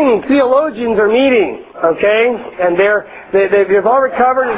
theologians are meeting, okay? And they've all recovered.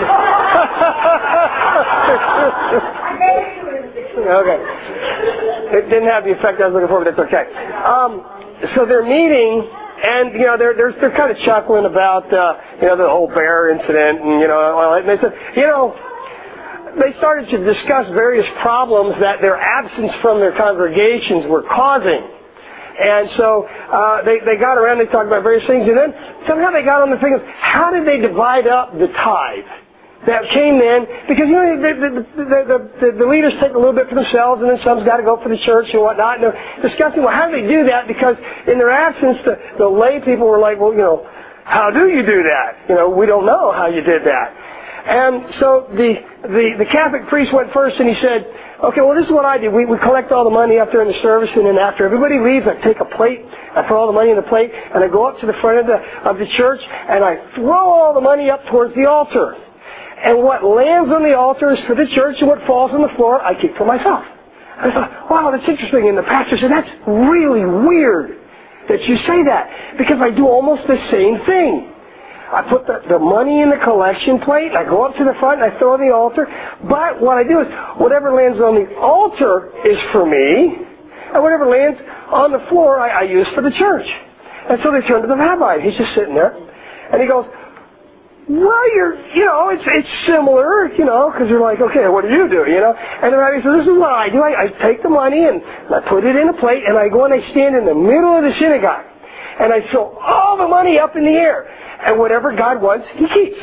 Okay. It didn't have the effect I was looking for, but it's okay. So they're meeting, and they're kind of chuckling about the whole bear incident, and and they said, they started to discuss various problems that their absence from their congregations were causing. And so they got around, they talked about various things, and then somehow they got on the thing of how did they divide up the tithe that came in? Because the leaders take a little bit for themselves, and then some's got to go for the church and whatnot. And they're discussing, well, how do they do that? Because in their absence, the lay people were like, well, how do you do that? We don't know how you did that. And so the Catholic priest went first, and he said, okay, well, this is what I do. We collect all the money up there in the service, and then after everybody leaves, I take a plate, I put all the money in the plate, and I go up to the front of the church, and I throw all the money up towards the altar. And what lands on the altar is for the church, and what falls on the floor, I keep for myself. I thought, wow, that's interesting. And the pastor said, that's really weird that you say that, because I do almost the same thing. I put the money in the collection plate, I go up to the front, and I throw on the altar. But what I do is, whatever lands on the altar is for me, and whatever lands on the floor, I use for the church. And so they turn to the rabbi. He's just sitting there, and he goes, well, it's similar, because you're like, okay, what do you do, And the rabbi says, this is what I do. I take the money, and I put it in a plate, and I go and I stand in the middle of the synagogue, and I throw all the money up in the air. And whatever God wants, He keeps.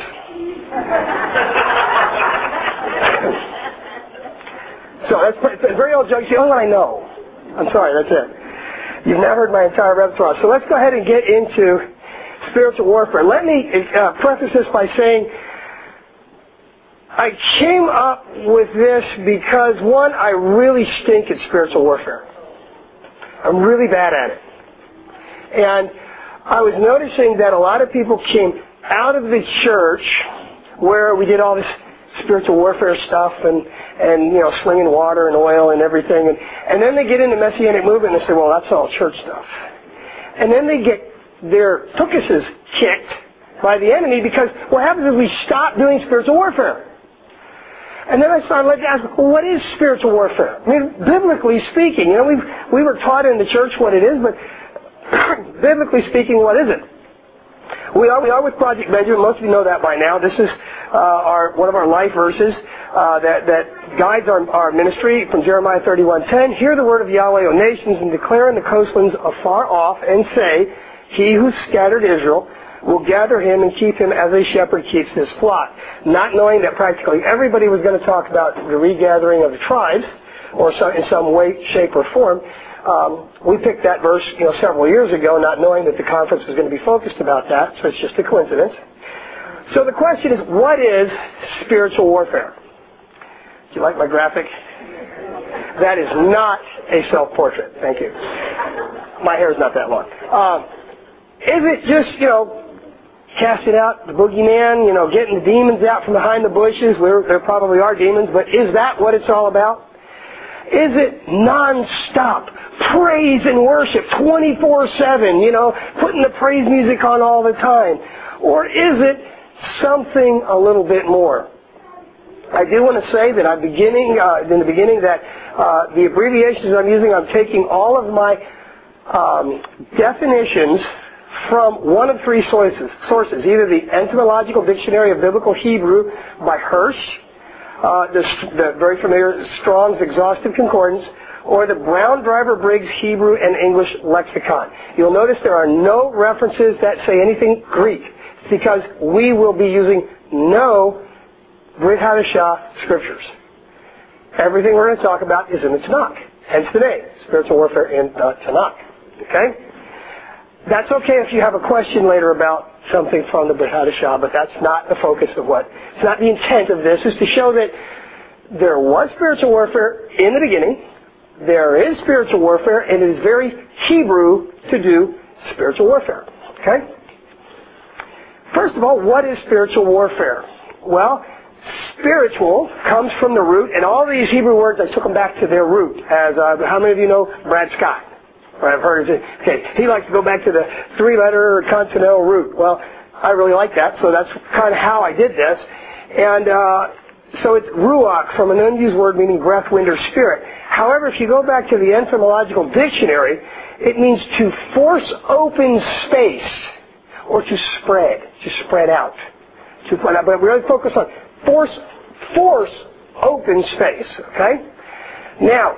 So that's a very old joke. You say, oh, I know. I'm sorry, that's it. You've now heard my entire repertoire. So let's go ahead and get into spiritual warfare. Let me preface this by saying I came up with this because, one, I really stink at spiritual warfare. I'm really bad at it. And I was noticing that a lot of people came out of the church where we did all this spiritual warfare stuff and slinging water and oil and everything. And then they get into Messianic movement and they say, well, that's all church stuff. And then they get their tuchuses kicked by the enemy because what happens is we stop doing spiritual warfare. And then I started to ask, well, what is spiritual warfare? I mean, biblically speaking, we were taught in the church what it is, but biblically speaking, what is it? We are with Project Benjamin. Most of you know that by now. This is one of our life verses that guides our ministry from Jeremiah 31:10. Hear the word of Yahweh, O nations, and declare in the coastlands afar off, and say, He who scattered Israel will gather him and keep him as a shepherd keeps his flock. Not knowing that practically everybody was going to talk about the regathering of the tribes, or in some way, shape, or form. We picked that verse, several years ago, not knowing that the conference was going to be focused about that, so it's just a coincidence. So the question is, what is spiritual warfare? Do you like my graphic? That is not a self-portrait. Thank you. My hair is not that long. Is it just, casting out the boogeyman, getting the demons out from behind the bushes? There probably are demons, but is that what it's all about? Is it non-stop praise and worship 24/7, putting the praise music on all the time? Or is it something a little bit more? I do want to say that in the beginning that the abbreviations I'm using, I'm taking all of my definitions from one of three sources. Either the Etymological Dictionary of Biblical Hebrew by Hirsch, the very familiar Strong's Exhaustive Concordance, or the Brown Driver Briggs Hebrew and English Lexicon. You'll notice there are no references that say anything Greek. It's because we will be using no Brit Hadashah scriptures. Everything we're going to talk about is in the Tanakh. Hence today, spiritual warfare in the Tanakh. Okay? That's okay if you have a question later about something from the Brit Hadashah, but that's not the focus of it's not the intent of this, is to show that there was spiritual warfare in the beginning, there is spiritual warfare, and it is very Hebrew to do spiritual warfare. Okay? First of all, what is spiritual warfare? Well, spiritual comes from the root, and all these Hebrew words, I took them back to their root. As how many of you know Brad Scott? Or I've heard it. Okay, he likes to go back to the 3-letter consonantal root. Well, I really like that, so that's kind of how I did this. And so it's ruach, from an unused word meaning breath, wind, or spirit. However, if you go back to the etymological dictionary, it means to force open space or to spread out. But we really focus on force open space, okay? Now,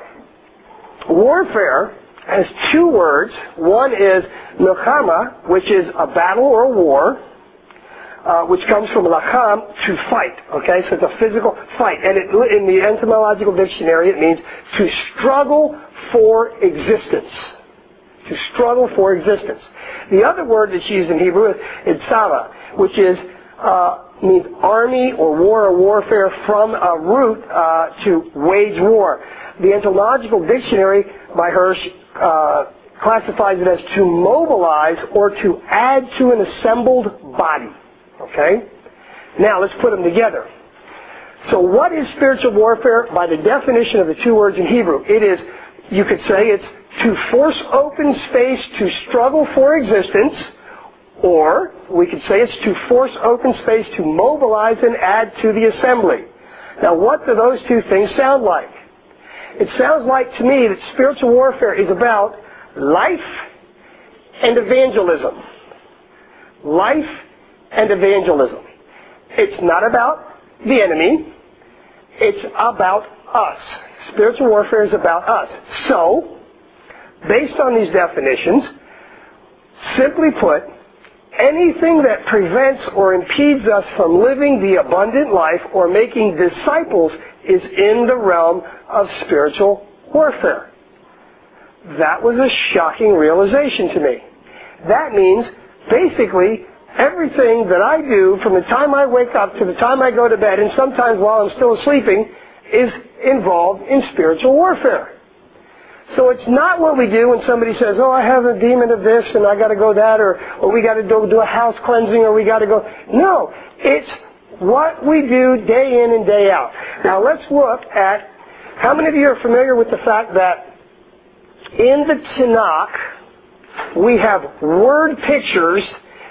warfare has 2 words. One is milchama, which is a battle or a war, which comes from lacham, to fight, okay? So it's a physical fight. And in the etymological dictionary, it means to struggle for existence. To struggle for existence. The other word that's used in Hebrew is tzava, which means army or war or warfare, from a root to wage war. The etymological dictionary by Hirsch classifies it as to mobilize or to add to an assembled body. Okay? Now let's put them together. So what is spiritual warfare? By the definition of the 2 words in Hebrew, it is, you could say it's to force open space to struggle for existence, or we could say it's to force open space to mobilize and add to the assembly. Now what do those 2 things sound like? It sounds like to me that spiritual warfare is about life and evangelism. Life and evangelism. It's not about the enemy. It's about us. Spiritual warfare is about us. So, based on these definitions, simply put, anything that prevents or impedes us from living the abundant life or making disciples is in the realm of spiritual warfare. That was a shocking realization to me. That means, basically, everything that I do from the time I wake up to the time I go to bed, and sometimes while I'm still sleeping, is involved in spiritual warfare. So it's not what we do when somebody says, oh, I have a demon of this and I got to go that, or we got to do a house cleansing, or we got to go. No, it's what we do day in and day out. Now let's look at, how many of you are familiar with the fact that in the Tanakh we have word pictures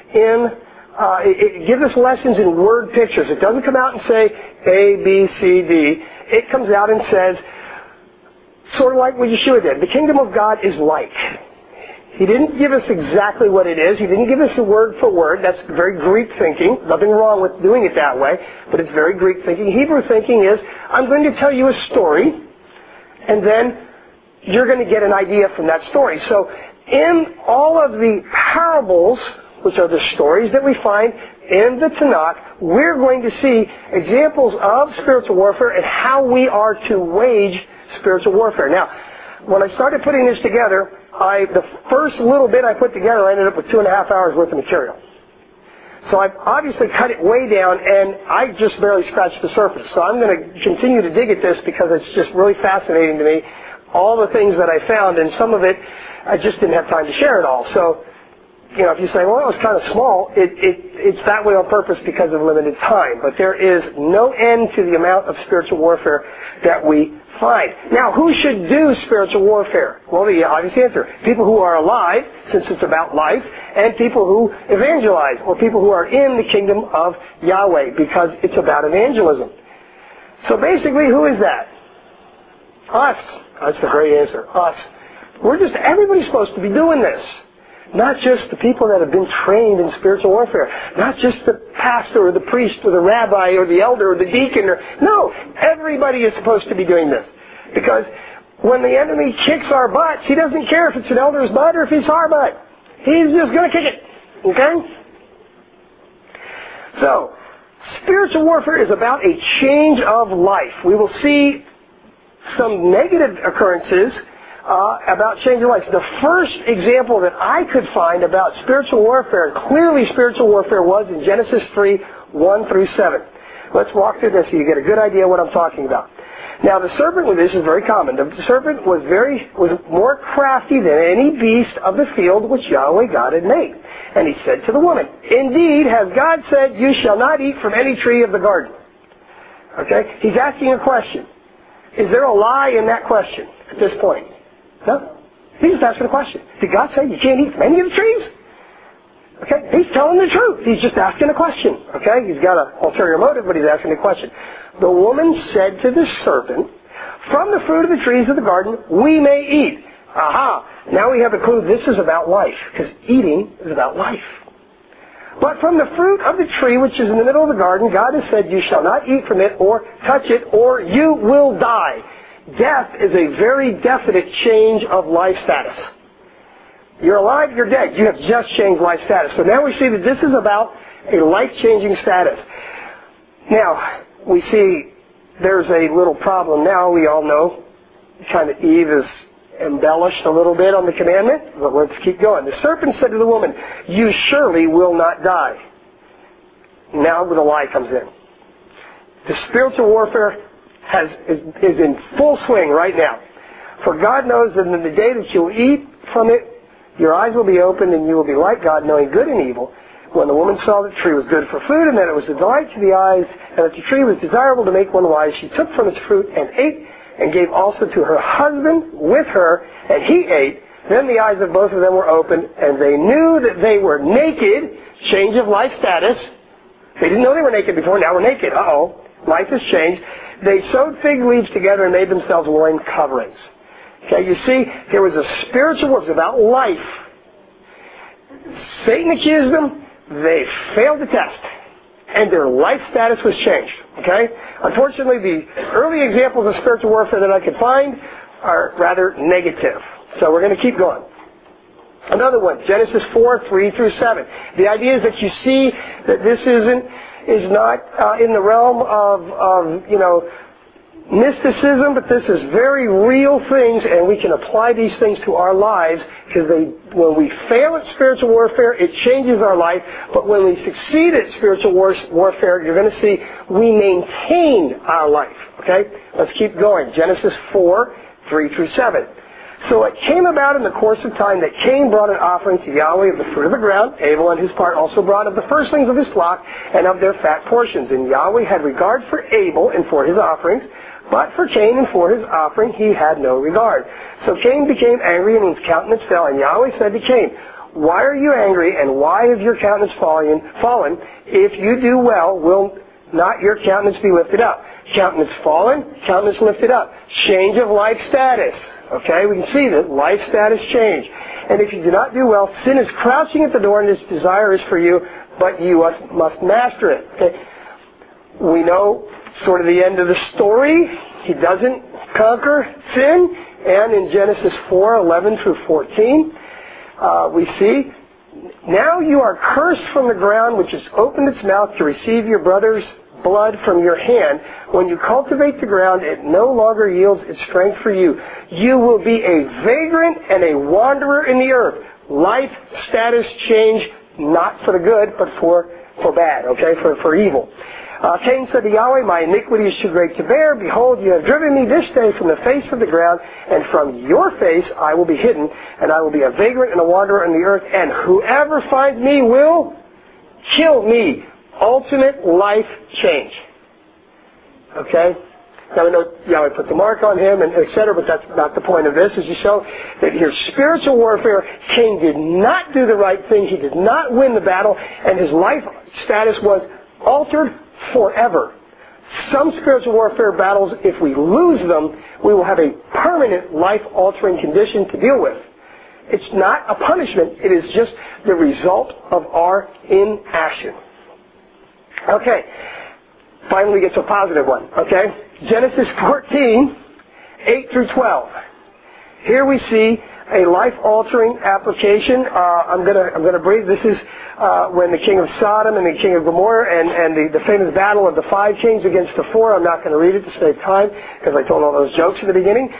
it gives us lessons in word pictures. It doesn't come out and say A, B, C, D. It comes out and says, sort of like what Yeshua did, the kingdom of God is like. He didn't give us exactly what it is. He didn't give us a word for word. That's very Greek thinking. Nothing wrong with doing it that way, but it's very Greek thinking. Hebrew thinking is, I'm going to tell you a story, and then you're going to get an idea from that story. So in all of the parables, which are the stories that we find in the Tanakh, we're going to see examples of spiritual warfare and how we are to wage spiritual warfare. Now, when I started putting this together, the first little bit I put together, I ended up with 2.5 hours worth of material. So I've obviously cut it way down, and I just barely scratched the surface. So I'm going to continue to dig at this because it's just really fascinating to me, all the things that I found, and some of it, I just didn't have time to share it all. So, you know, if you say, well, it was kind of small, it's that way on purpose because of limited time. But there is no end to the amount of spiritual warfare that we find. Now, who should do spiritual warfare? Well, the obvious answer, people who are alive, since it's about life, and people who evangelize, or people who are in the kingdom of Yahweh, because it's about evangelism. So basically, who is that? Us. That's the great answer. Us. Everybody's supposed to be doing this. Not just the people that have been trained in spiritual warfare. Not just the pastor or the priest or the rabbi or the elder or the deacon. No, everybody is supposed to be doing this. Because when the enemy kicks our butts, he doesn't care if it's an elder's butt or if it's our butt. He's just going to kick it. Okay? So, spiritual warfare is about a change of life. We will see some negative occurrences about changing life. The first example that I could find about spiritual warfare, and clearly spiritual warfare, was in Genesis 3, 1 through 7. Let's walk through this so you get a good idea what I'm talking about. Now the serpent, this is very common, the serpent was more crafty than any beast of the field which Yahweh God had made. And he said to the woman, indeed, has God said, you shall not eat from any tree of the garden. Okay? He's asking a question. Is there a lie in that question at this point? No. He's just asking a question. Did God say you can't eat from any of the trees? Okay, he's telling the truth. He's just asking a question. Okay, he's got an ulterior motive, but he's asking a question. The woman said to the serpent, from the fruit of the trees of the garden we may eat. Aha! Now we have a clue this is about life, because eating is about life. But from the fruit of the tree which is in the middle of the garden, God has said, you shall not eat from it or touch it, or you will die. Death is a very definite change of life status. You're alive, you're dead. You have just changed life status. So now we see that this is about a life-changing status. Now, we see there's a little problem now. We all know kind of Eve is embellished a little bit on the commandment, but let's keep going. The serpent said to the woman, you surely will not die. Now the lie comes in. The spiritual warfare is in full swing right now. For God knows that in the day that you'll eat from it, your eyes will be opened and you will be like God, knowing good and evil. When the woman saw that the tree was good for food and that it was a delight to the eyes and that the tree was desirable to make one wise, she took from its fruit and ate, and gave also to her husband with her, and he ate. Then the eyes of both of them were opened, and they knew that they were naked. Change of life status. They didn't know they were naked before, now we're naked. Uh-oh. Life has changed. They sewed fig leaves together and made themselves loin coverings. Okay, you see, there was a spiritual war. It was about life. Satan accused them. They failed the test. And their life status was changed. Okay? Unfortunately, the early examples of spiritual warfare that I could find are rather negative. So we're going to keep going. Another one, Genesis 4:3-7. The idea is that you see that this is not in the realm of mysticism, but this is very real things, and we can apply these things to our lives, because when we fail at spiritual warfare, it changes our life, but when we succeed at spiritual warfare, you're going to see we maintain our life. Okay? Let's keep going. Genesis 4:3-7. So it came about in the course of time that Cain brought an offering to Yahweh of the fruit of the ground. Abel on his part also brought of the firstlings of his flock and of their fat portions. And Yahweh had regard for Abel and for his offerings, but for Cain and for his offering he had no regard. So Cain became angry and his countenance fell. And Yahweh said to Cain, why are you angry and why have your countenance fallen? If you do well, will not your countenance be lifted up? Countenance fallen, countenance lifted up. Change of life status. Okay, we can see that life status change. And if you do not do well, sin is crouching at the door and its desire is for you, but you must master it. Okay? We know sort of the end of the story. He doesn't conquer sin. And in Genesis 4:11-14, we see, now you are cursed from the ground which has opened its mouth to receive your brother's blood from your hand. When you cultivate the ground, it no longer yields its strength for you. You will be a vagrant and a wanderer in the earth. Life status change, not for the good, but for bad, okay, for evil. Cain said to Yahweh, my iniquity is too great to bear. Behold, you have driven me this day from the face of the ground, and from your face I will be hidden, and I will be a vagrant and a wanderer in the earth, and whoever finds me will kill me. Ultimate life change. Okay? Now we know Yahweh put the mark on him, and etc., but that's not the point of this, is to show that here spiritual warfare, Cain did not do the right thing, he did not win the battle, and his life status was altered forever. Some spiritual warfare battles, if we lose them, we will have a permanent life-altering condition to deal with. It's not a punishment, it is just the result of our inaction. Okay, finally we get to a positive one, okay? Genesis 14:8-12. Here we see a life-altering application. I'm gonna breathe. This is when the king of Sodom and the king of Gomorrah and the famous battle of the 5 kings against the 4. I'm not going to read it to save time because I told all those jokes at the beginning.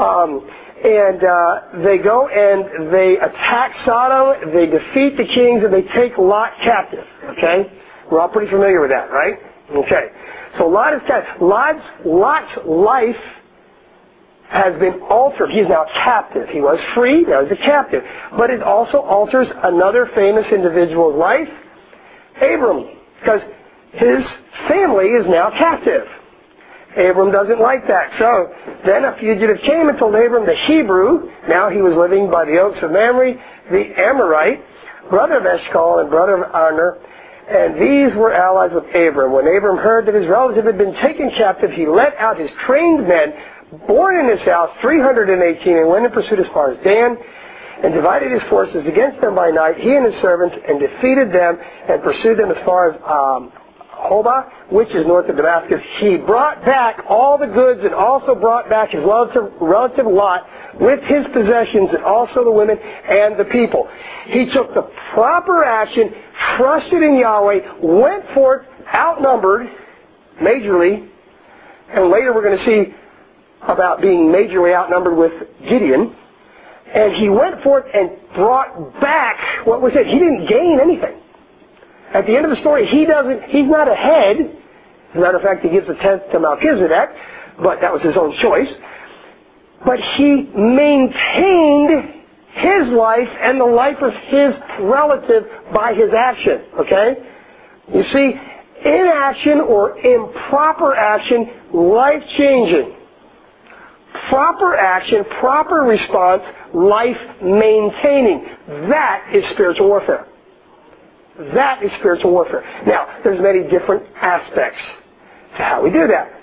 They go and they attack Sodom. They defeat the kings and they take Lot captive. Okay. We're all pretty familiar with that, right? Okay. So Lot is captive. Lot's life has been altered. He's now captive. He was free, now he's a captive. But it also alters another famous individual's life, Abram, because his family is now captive. Abram doesn't like that. So then a fugitive came and told Abram the Hebrew, now he was living by the oaks of Mamre, the Amorite, brother of Eshcol and brother of Aner, and these were allies with Abram. When Abram heard that his relative had been taken captive, he let out his trained men, born in his house, 318, and went in pursuit as far as Dan, and divided his forces against them by night, he and his servants, and defeated them, and pursued them as far as Hobah, which is north of Damascus. He brought back all the goods and also brought back his relative Lot with his possessions and also the women and the people. He took the proper action, trusted in Yahweh, went forth outnumbered majorly, and later we're going to see about being majorly outnumbered with Gideon. And he went forth and brought back what was it? He didn't gain anything. At the end of the story, he's not ahead. As a matter of fact, he gives a tenth to Melchizedek, but that was his own choice. But he maintained his life and the life of his relative by his action, okay? You see, inaction or improper action, life-changing. Proper action, proper response, life-maintaining. That is spiritual warfare. That is spiritual warfare. Now, there's many different aspects to how we do that.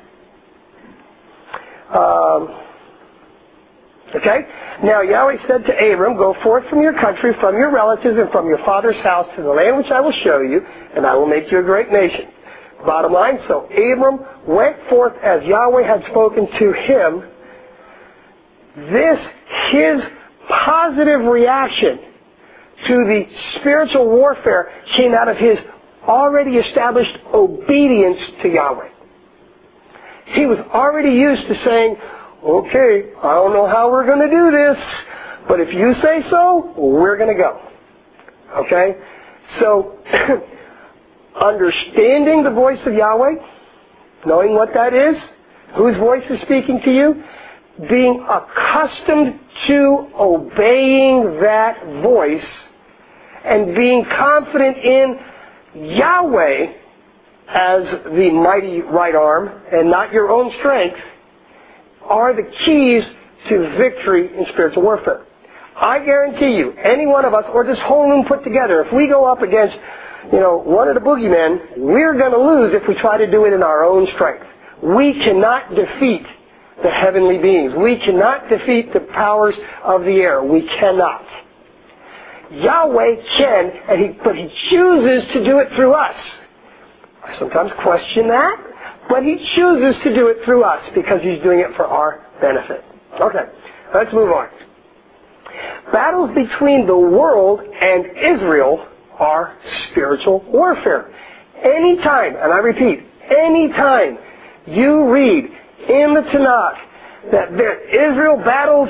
Okay? Now, Yahweh said to Abram, go forth from your country, from your relatives, and from your father's house to the land which I will show you, and I will make you a great nation. Bottom line, so Abram went forth as Yahweh had spoken to him. His positive reaction to the spiritual warfare came out of his already established obedience to Yahweh. He was already used to saying, okay, I don't know how we're going to do this, but if you say so, we're going to go. Okay? So, understanding the voice of Yahweh, knowing what that is, whose voice is speaking to you, being accustomed to obeying that voice, and being confident in Yahweh as the mighty right arm and not your own strength are the keys to victory in spiritual warfare. I guarantee you, any one of us, or this whole room put together, if we go up against, one of the boogeymen, we're going to lose if we try to do it in our own strength. We cannot defeat the heavenly beings. We cannot defeat the powers of the air. We cannot. Yahweh can, but He chooses to do it through us. I sometimes question that, but He chooses to do it through us because He's doing it for our benefit. Okay, let's move on. Battles between the world and Israel are spiritual warfare. Anytime, and I repeat, anytime you read in the Tanakh that Israel battled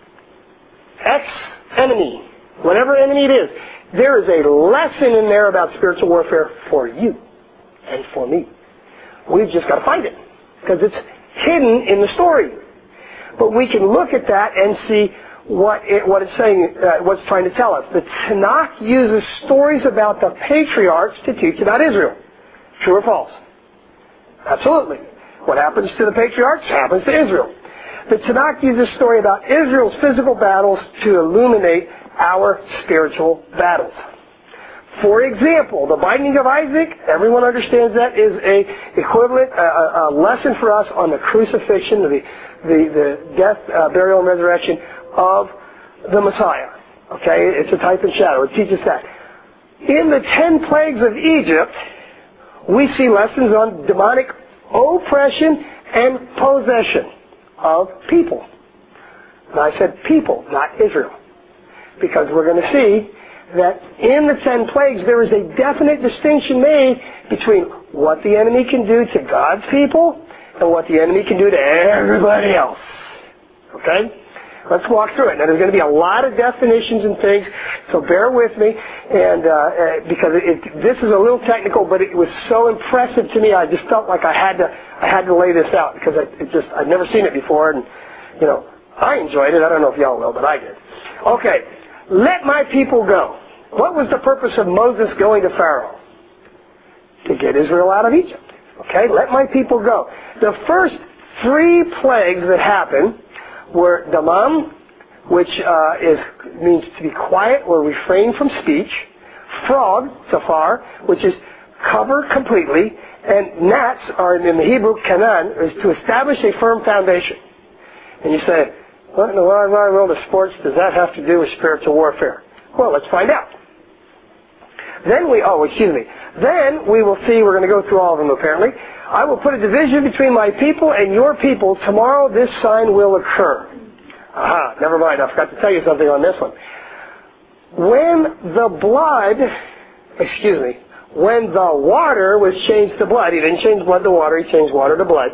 ex-enemy, whatever enemy it is, there is a lesson in there about spiritual warfare for you and for me. We've just got to find it because it's hidden in the story. But we can look at that and see what it's saying, what's trying to tell us. The Tanakh uses stories about the patriarchs to teach about Israel. True or false? Absolutely. What happens to the patriarchs happens to Israel. The Tanakh uses a story about Israel's physical battles to illuminate our spiritual battles. For example, the binding of Isaac, everyone understands that, is a equivalent, a lesson for us on the crucifixion, the death, burial, and resurrection of the Messiah. Okay, it's a type and shadow. It teaches that. In the 10 plagues of Egypt, we see lessons on demonic oppression and possession of people. And I said people, not Israel. Because we're going to see that in the 10 plagues there is a definite distinction made between what the enemy can do to God's people and what the enemy can do to everybody else. Okay? Let's walk through it. Now there's going to be a lot of definitions and things, so bear with me, and because this is a little technical, but it was so impressive to me, I just felt like I had to lay this out because I'd never seen it before, and I enjoyed it. I don't know if y'all will, but I did. Okay, let my people go. What was the purpose of Moses going to Pharaoh? To get Israel out of Egypt. Okay, let my people go. The first three plagues that happen were damam, which means to be quiet or refrain from speech, frog, safar, which is cover completely, and gnats are in the Hebrew kanan, is to establish a firm foundation. And you say, what in the wide world of sports does that have to do with spiritual warfare? Well, let's find out. Then we will see, we're going to go through all of them apparently. I will put a division between my people and your people. Tomorrow this sign will occur. Aha, never mind, I forgot to tell you something on this one. When the water was changed to blood, he didn't change blood to water, he changed water to blood.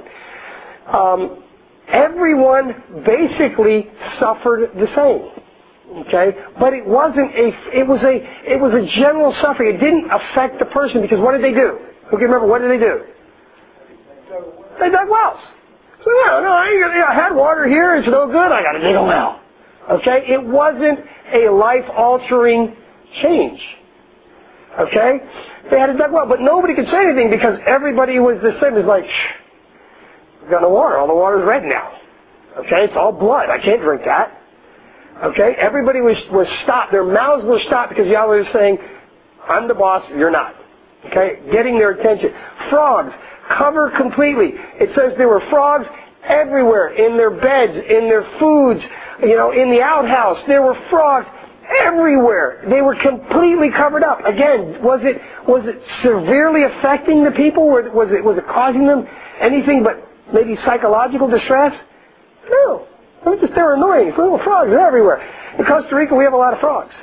Everyone basically suffered the same. Okay? But it was a general suffering. It didn't affect the person because what did they do? Who can remember, what did they do? They dug wells. So I had water here, it's no good, I got to dig a well. Okay? It wasn't a life-altering change. Okay? They had to dig a well, but nobody could say anything because everybody was the same. It's like, we've got no water, all the water's red now. Okay? It's all blood, I can't drink that. Okay? Everybody was stopped, their mouths were stopped because Yahweh was saying, I'm the boss, you're not. Okay? Getting their attention. Frogs. Cover completely. It says there were frogs everywhere, in their beds, in their foods, in the outhouse. There were frogs everywhere. They were completely covered up. Again, was it severely affecting the people? Was it causing them anything but maybe psychological distress? No. They were annoying. Little frogs are everywhere. In Costa Rica, we have a lot of frogs.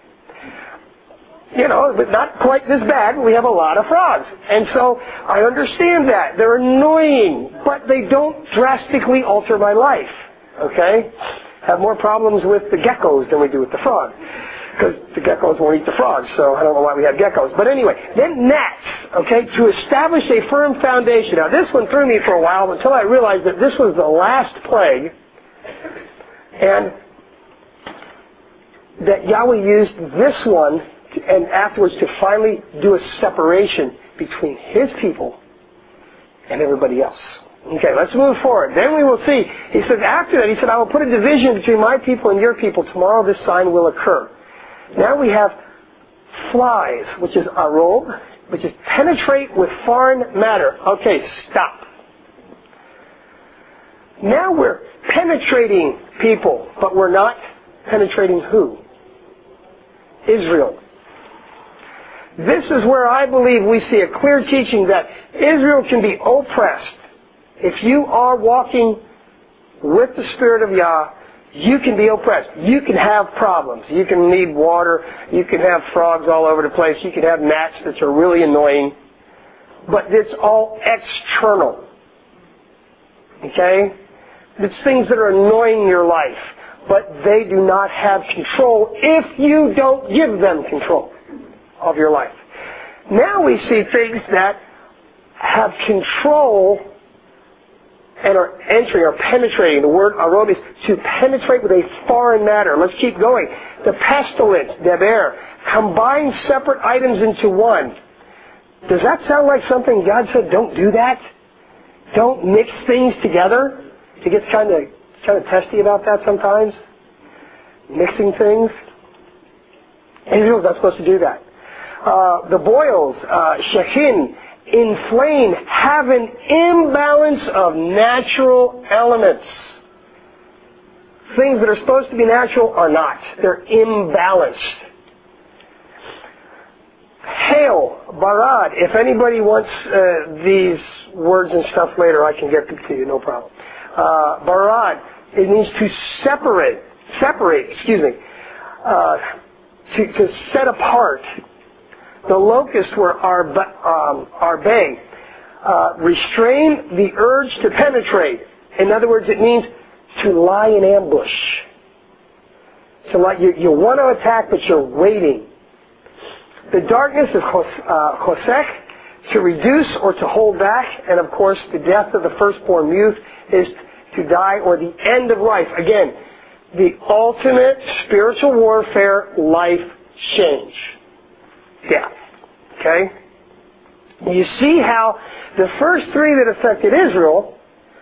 But not quite this bad. We have a lot of frogs. And so I understand that. They're annoying, but they don't drastically alter my life. Okay? Have more problems with the geckos than we do with the frogs. Because the geckos won't eat the frogs, so I don't know why we have geckos. But anyway, then gnats, okay, to establish a firm foundation. Now this one threw me for a while until I realized that this was the last plague, and that Yahweh used this one and afterwards to finally do a separation between His people and everybody else. Okay, let's move forward. Then we will see. He says after that, he said, I will put a division between my people and your people. Tomorrow this sign will occur. Now we have flies, which is arob, which is penetrate with foreign matter. Okay, stop. Now we're penetrating people, but we're not penetrating who? Israel. This is where I believe we see a clear teaching that Israel can be oppressed. If you are walking with the Spirit of Yah, you can be oppressed. You can have problems. You can need water. You can have frogs all over the place. You can have gnats that are really annoying. But it's all external. Okay? It's things that are annoying your life. But they do not have control if you don't give them control of your life. Now we see things that have control and are entering or penetrating. The word arob is to penetrate with a foreign matter. Let's keep going. The pestilence, deber, combine separate items into one. Does that sound like something God said, don't do that? Don't mix things together? He gets kind of testy about that sometimes. Mixing things. Israel's not supposed to do that. The boils, shechin, inflame, have an imbalance of natural elements. Things that are supposed to be natural are not. They're imbalanced. Hail, barad. If anybody wants these words and stuff later, I can get them to you, no problem. Barad, it means to separate, to set apart. The locusts were arbay. Restrain the urge to penetrate. In other words, it means to lie in ambush. So like you want to attack, but you're waiting. The darkness is chosek, to reduce or to hold back. And of course, the death of the firstborn youth is to die, or the end of life. Again, the ultimate spiritual warfare, life change. Death. Okay? You see how the first three that affected Israel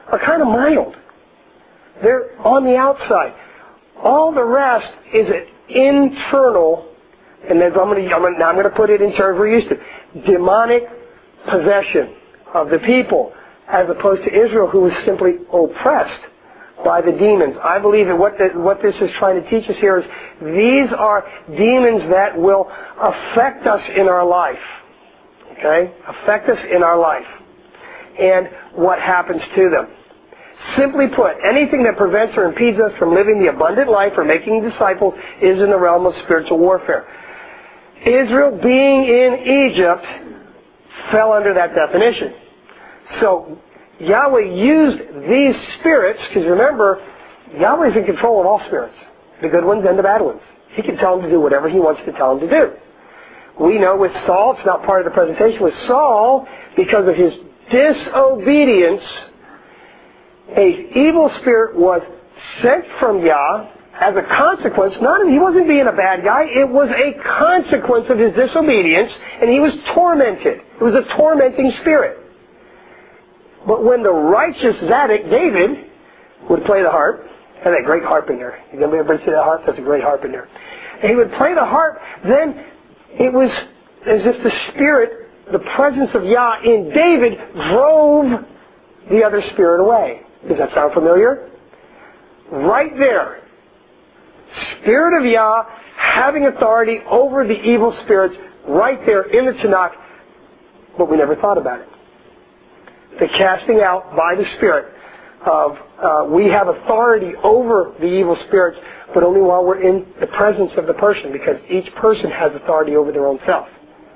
are kind of mild. They're on the outside. All the rest is an internal, and then I'm going to put it in terms we're used to, demonic possession of the people, as opposed to Israel, who was simply oppressed by the demons. I believe that what this is trying to teach us here is these are demons that will affect us in our life. Okay? Affect us in our life. And what happens to them. Simply put, anything that prevents or impedes us from living the abundant life or making disciples is in the realm of spiritual warfare. Israel, being in Egypt, fell under that definition. So, Yahweh used these spirits, because remember, Yahweh's in control of all spirits, the good ones and the bad ones. He can tell them to do whatever He wants to tell them to do. We know with Saul, it's not part of the presentation, with Saul, because of his disobedience, an evil spirit was sent from Yah as a consequence. He wasn't being a bad guy, it was a consequence of his disobedience, and he was tormented. It was a tormenting spirit. But when the righteous Zadok, David, would play the harp, and that great harp in there. You ever see that harp? That's a great harp in there. And he would play the harp, then it was as if the spirit, the presence of Yah in David, drove the other spirit away. Does that sound familiar? Right there. Spirit of Yah having authority over the evil spirits right there in the Tanakh, but we never thought about it. The casting out by the Spirit of, we have authority over the evil spirits, but only while we're in the presence of the person, because each person has authority over their own self.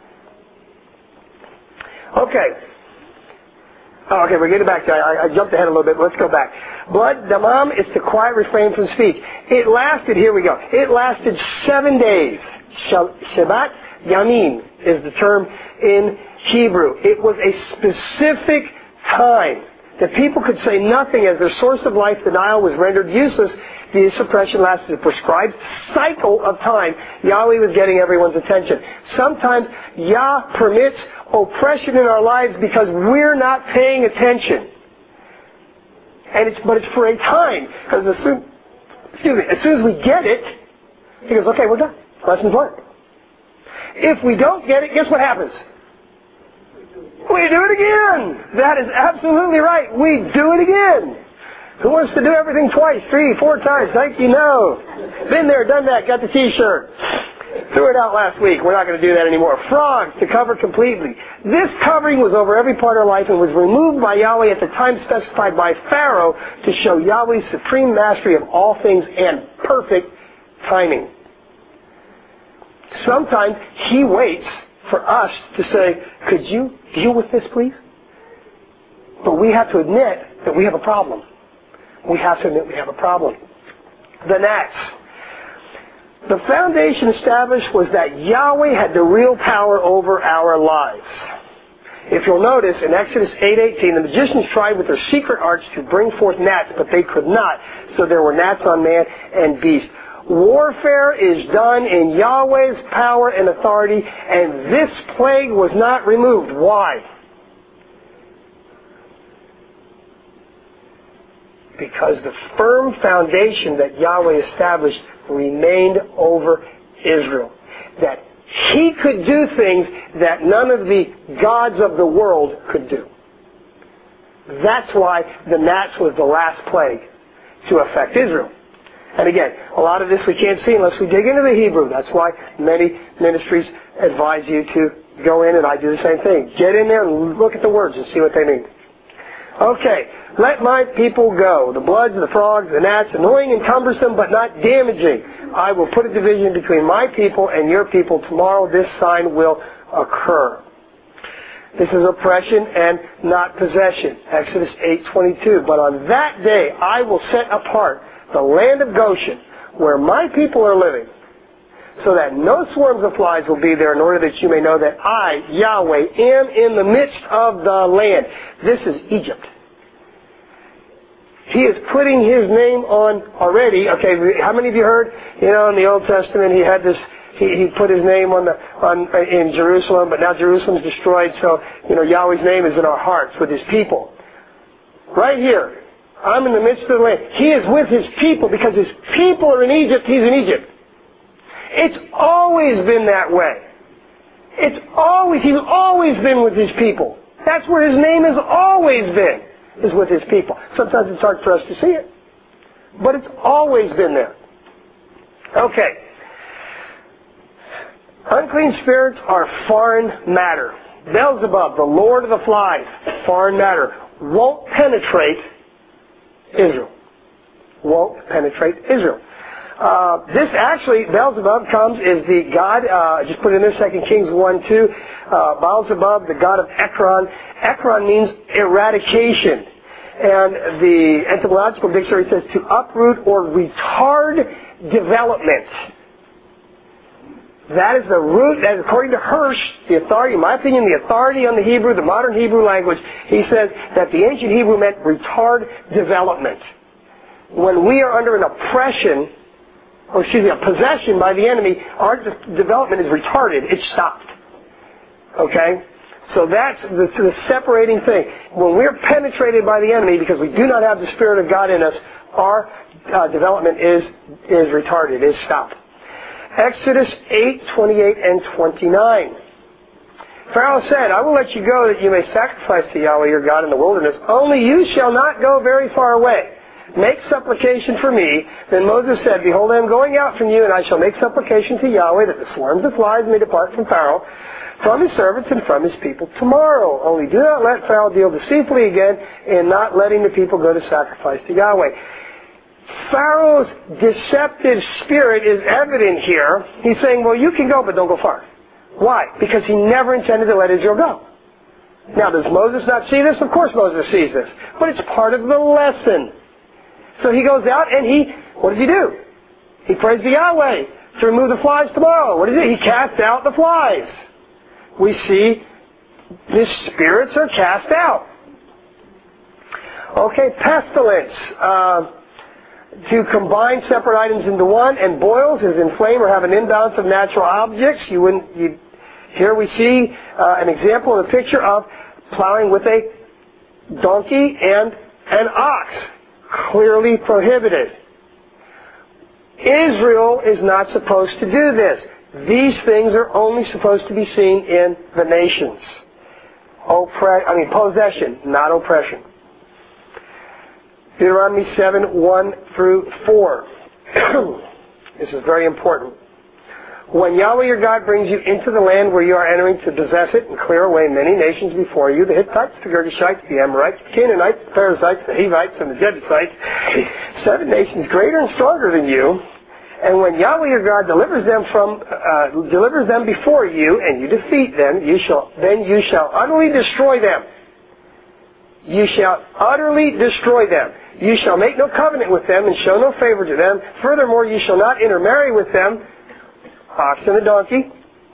Okay. We're getting back to that. I jumped ahead a little bit. Let's go back. Blood, damam, is to quiet, refrain from speech. It lasted, here we go, it lasted 7 days. Shabbat Yamim is the term in Hebrew. It was a specific time that people could say nothing as their source of life denial was rendered useless. The suppression lasted a prescribed cycle of time. Yahweh was getting everyone's attention. Sometimes Yah permits oppression in our lives because we're not paying attention. But it's for a time. Because as soon as we get it, He goes, okay, we're done. Lessons learned. If we don't get it, guess what happens? We do it again. That is absolutely right. We do it again. Who wants to do everything twice, 3, 4 times? Thank you, no. Been there, done that, got the t-shirt. Threw it out last week. We're not going to do that anymore. Frogs to cover completely. This covering was over every part of our life and was removed by Yahweh at the time specified by Pharaoh to show Yahweh's supreme mastery of all things and perfect timing. Sometimes He waits for us to say, could you deal with this, please? But we have to admit that we have a problem. We have to admit we have a problem. The gnats. The foundation established was that Yahweh had the real power over our lives. If you'll notice, in Exodus 8:18, the magicians tried with their secret arts to bring forth gnats, but they could not. So there were gnats on man and beast. Warfare is done in Yahweh's power and authority, and this plague was not removed. Why? Because the firm foundation that Yahweh established remained over Israel. That He could do things that none of the gods of the world could do. That's why the gnats was the last plague to affect Israel. And again, a lot of this we can't see unless we dig into the Hebrew. That's why many ministries advise you to go in, and I do the same thing. Get in there and look at the words and see what they mean. Okay, let my people go. The bloods, the frogs, the gnats, annoying and cumbersome, but not damaging. I will put a division between my people and your people. Tomorrow this sign will occur. This is oppression and not possession. Exodus 8:22. But on that day I will set apart the land of Goshen, where my people are living, so that no swarms of flies will be there, in order that you may know that I, Yahweh, am in the midst of the land. This is Egypt. He is putting His name on already. Okay, how many of you heard, in the Old Testament, He had this, He put His name in Jerusalem, but now Jerusalem's destroyed, so, Yahweh's name is in our hearts with His people. Right here. I'm in the midst of the land. He is with His people because His people are in Egypt. He's in Egypt. It's always been that way. He's always been with His people. That's where His name has always been, is with His people. Sometimes it's hard for us to see it, but it's always been there. Okay. Unclean spirits are foreign matter. Beelzebub, the Lord of the Flies, foreign matter, won't penetrate Israel. Won't penetrate Israel. This actually, Beelzebub is the god, just put it in there, 2 Kings 1:2. Beelzebub, the god of Ekron. Ekron means eradication. And the etymological dictionary says to uproot or retard development. That is the root, that according to Hirsch, the authority, in my opinion, the authority on the Hebrew, the modern Hebrew language, he says that the ancient Hebrew meant retard development. When we are under an oppression, a possession by the enemy, our development is retarded. It's stopped. Okay? So that's the separating thing. When we're penetrated by the enemy because we do not have the Spirit of God in us, our development is retarded, is stopped. Exodus 8:28 and 29. Pharaoh said, I will let you go that you may sacrifice to Yahweh your God in the wilderness. Only you shall not go very far away. Make supplication for me. Then Moses said, behold, I am going out from you, and I shall make supplication to Yahweh that the swarms of flies may depart from Pharaoh, from his servants and from his people tomorrow. Only do not let Pharaoh deal deceitfully again in not letting the people go to sacrifice to Yahweh. Pharaoh's deceptive spirit is evident here. He's saying, well, you can go, but don't go far. Why? Because he never intended to let Israel go. Now, does Moses not see this? Of course Moses sees this. But it's part of the lesson. So he goes out and what does he do? He prays to Yahweh to remove the flies tomorrow. What is it? He casts out the flies. We see the spirits are cast out. Okay, pestilence. To combine separate items into one, and boils is inflame or have an imbalance of natural objects. Here we see an example of a picture of plowing with a donkey and an ox. Clearly prohibited. Israel is not supposed to do this. These things are only supposed to be seen in the nations. Possession, not oppression. Deuteronomy 7:1 through 4. This is very important. When Yahweh your God brings you into the land where you are entering to possess it and clear away many nations before you, the Hittites, the Girgashites, the Amorites, the Canaanites, the Perizzites, the Hivites, and the Jebusites, 7 nations greater and stronger than you, and when Yahweh your God delivers them before you, and you defeat them, you shall utterly destroy them. You shall utterly destroy them. You shall make no covenant with them and show no favor to them. Furthermore, you shall not intermarry with them, ox and a donkey.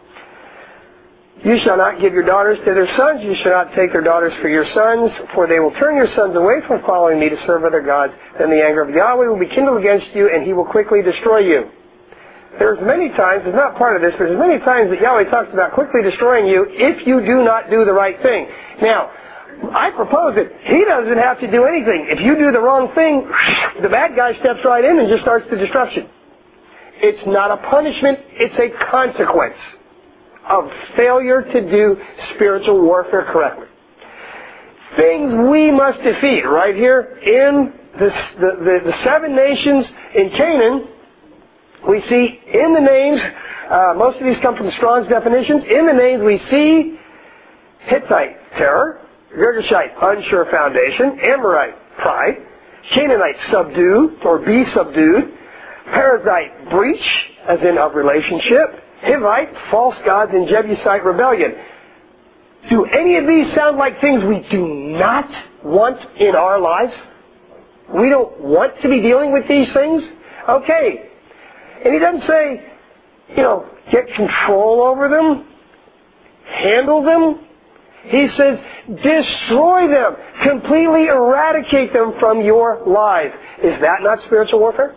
You shall not give your daughters to their sons. You shall not take their daughters for your sons, for they will turn your sons away from following me to serve other gods. Then the anger of Yahweh will be kindled against you, and he will quickly destroy you. There's many times, it's not part of this, but there's many times that Yahweh talks about quickly destroying you if you do not do the right thing. Now, I propose that he doesn't have to do anything. If you do the wrong thing, the bad guy steps right in and just starts the destruction. It's not a punishment, it's a consequence of failure to do spiritual warfare correctly. Things we must defeat right here in the 7 nations in Canaan. We see in the names, most of these come from Strong's definitions, in the names we see Hittite, terror, Girgashite, unsure foundation, Amorite, pride, Canaanite, subdue or be subdued, Perizzite, breach, as in of relationship, Hivite, false gods, and Jebusite, rebellion. Do any of these sound like things we do not want in our lives? We don't want to be dealing with these things? Okay. And he doesn't say, get control over them, handle them. He says, destroy them, completely eradicate them from your life. Is that not spiritual warfare?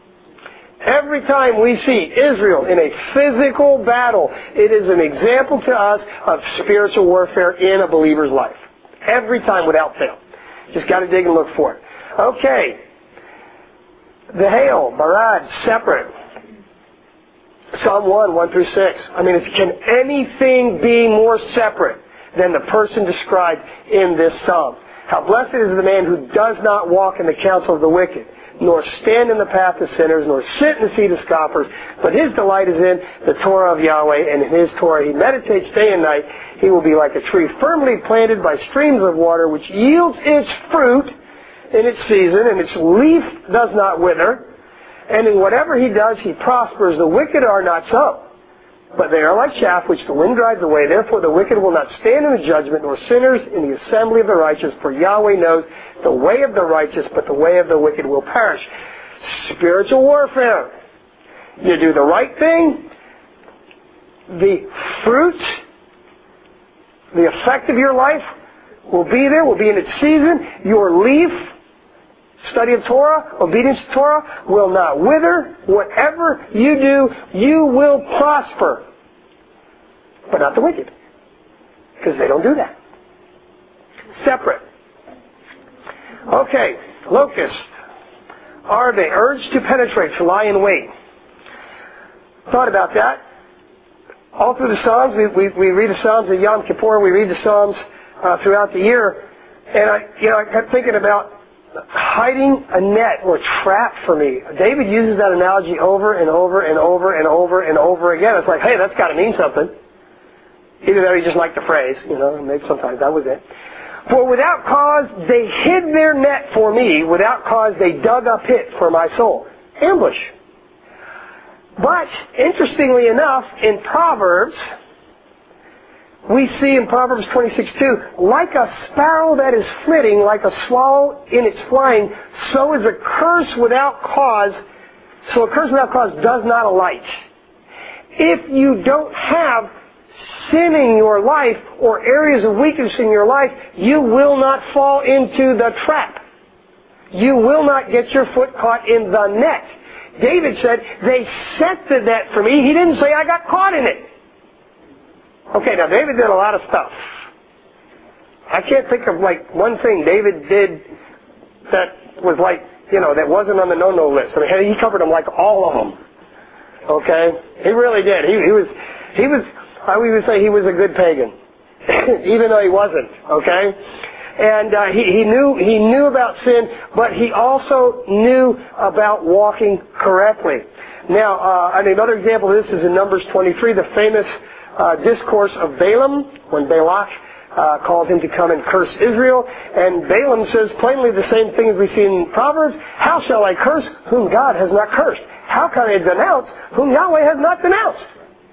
Every time we see Israel in a physical battle, it is an example to us of spiritual warfare in a believer's life. Every time without fail. Just got to dig and look for it. Okay. The hail, barad, separate. Psalm 1 through 6. I mean, can anything be more separate than the person described in this psalm? How blessed is the man who does not walk in the counsel of the wicked, nor stand in the path of sinners, nor sit in the seat of scoffers, but his delight is in the Torah of Yahweh, and in his Torah he meditates day and night. He will be like a tree firmly planted by streams of water, which yields its fruit in its season, and its leaf does not wither, and in whatever he does, he prospers. The wicked are not so, but they are like chaff which the wind drives away. Therefore the wicked will not stand in the judgment, nor sinners in the assembly of the righteous, for Yahweh knows the way of the righteous, but the way of the wicked will perish. Spiritual warfare. You do the right thing, the fruit, the effect of your life will be there, will be in its season. Your leaf, study of Torah, obedience to Torah, will not wither. Whatever you do, you will prosper. But not the wicked, because they don't do that. Separate. Okay, locusts. Are they urged to penetrate, to lie in wait? Thought about that. All through the Psalms, we read the Psalms at Yom Kippur, we read the Psalms throughout the year, and I kept thinking about hiding a net or trap for me. David uses that analogy over and over and over and over and over again. It's like, hey, that's got to mean something. Either that or he just liked the phrase, maybe sometimes that was it. For without cause they hid their net for me, without cause they dug a pit for my soul. Ambush. But, interestingly enough, in Proverbs, we see in Proverbs 26:2, like a sparrow that is flitting, like a swallow in its flying, so is a curse without cause. So a curse without cause does not alight. If you don't have sin in your life or areas of weakness in your life, you will not fall into the trap. You will not get your foot caught in the net. David said, they set the net for me. He didn't say I got caught in it. Okay, now David did a lot of stuff. I can't think of one thing David did that was that wasn't on the no-no list. I mean, he covered them like all of them. Okay? He really did. He was, I would say he was a good pagan. Even though he wasn't. Okay? And he knew about sin, but he also knew about walking correctly. Now, another example of this is in Numbers 23, the famous discourse of Balaam, when Balak called him to come and curse Israel. And Balaam says plainly the same thing as we see in Proverbs. How shall I curse whom God has not cursed? How can I denounce whom Yahweh has not denounced?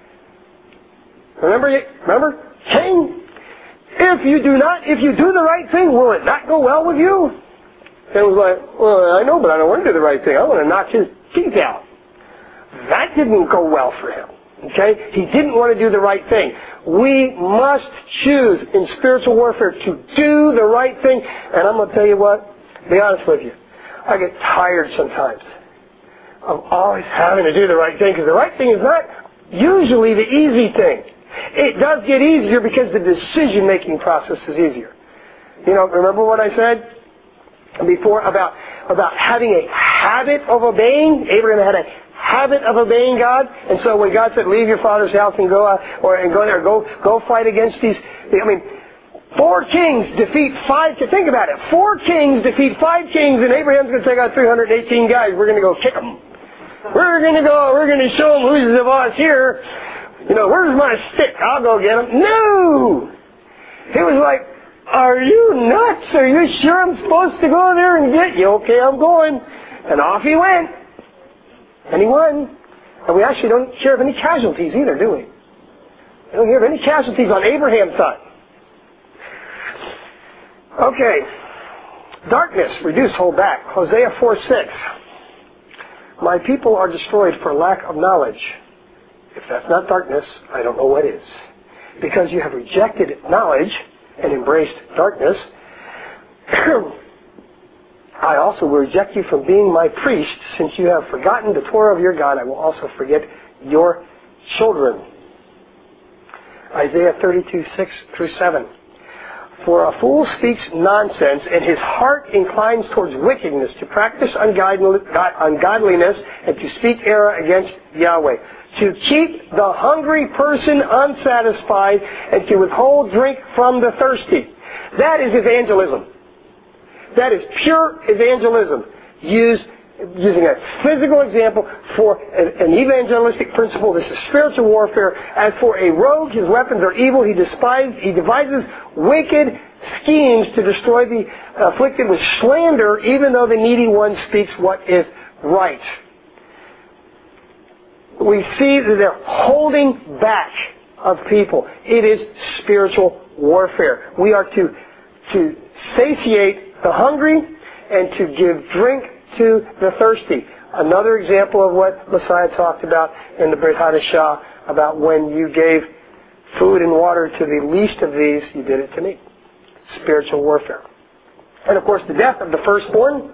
Remember, Cain? If you do the right thing, will it not go well with you? And it was like, well, I know, but I don't want to do the right thing. I want to knock his teeth out. That didn't go well for him. Okay? He didn't want to do the right thing. We must choose in spiritual warfare to do the right thing. And I'm going to tell you what, be honest with you, I get tired sometimes of always having to do the right thing, because the right thing is not usually the easy thing. It does get easier because the decision-making process is easier. Remember what I said before about having a habit of obeying? Abraham had a habit of obeying God, and so when God said, "Leave your father's house and go fight against these," 4 kings defeat 5. Think about it. 4 kings defeat 5 kings, and Abraham's going to take out 318 guys. We're going to go kick them. We're going to show them who's the boss here. Where's my stick? I'll go get him. No! He was like, are you nuts? Are you sure I'm supposed to go there and get you? Okay, I'm going. And off he went. And he won. And we actually don't hear of any casualties either, do we? We don't hear of any casualties on Abraham's side. Okay. Darkness, reduce, hold back. Hosea 4:6. My people are destroyed for lack of knowledge. If that's not darkness, I don't know what is. Because you have rejected knowledge and embraced darkness, I also will reject you from being my priest. Since you have forgotten the Torah of your God, I will also forget your children. Isaiah 32:6-7. For a fool speaks nonsense, and his heart inclines towards wickedness, to practice ungodliness, and to speak error against Yahweh. To keep the hungry person unsatisfied, and to withhold drink from the thirsty. That is evangelism. That is pure evangelism. Using a physical example for an evangelistic principle. This is spiritual warfare. As for a rogue, his weapons are evil. He devises wicked schemes to destroy the afflicted with slander, even though the needy one speaks what is right. We see that they're holding back of people. It is spiritual warfare. We are to satiate the hungry and to give drink to the thirsty. Another example of what Messiah talked about in the Brit Hadashah, about when you gave food and water to the least of these, you did it to me. Spiritual warfare. And of course the death of the firstborn,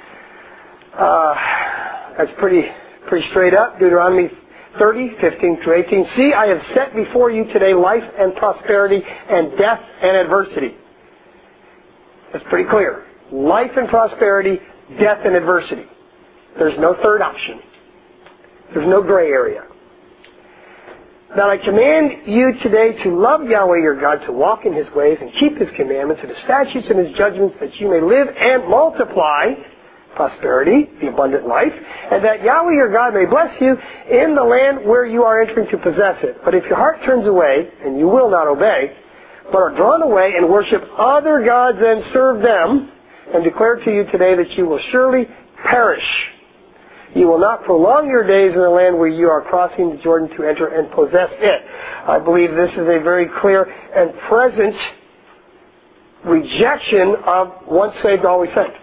that's pretty straight up. Deuteronomy 30, 15 through 18. See, I have set before you today life and prosperity and death and adversity. That's pretty clear. Life and prosperity, death and adversity. There's no third option. There's no gray area. Now I command you today to love Yahweh your God, to walk in His ways and keep His commandments and His statutes and His judgments, that you may live and multiply, prosperity, the abundant life, and that Yahweh your God may bless you in the land where you are entering to possess it. But if your heart turns away, and you will not obey, but are drawn away and worship other gods and serve them, and declare to you today that you will surely perish. You will not prolong your days in the land where you are crossing the Jordan to enter and possess it. I believe this is a very clear and present rejection of once saved, always saved.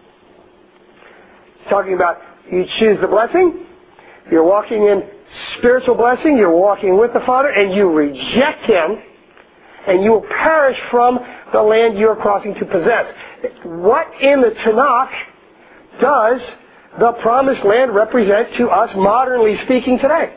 It's talking about you choose the blessing, you're walking in spiritual blessing, you're walking with the Father, and you reject Him, and you will perish from the land you are crossing to possess. What in the Tanakh does the promised land represent to us, modernly speaking, today?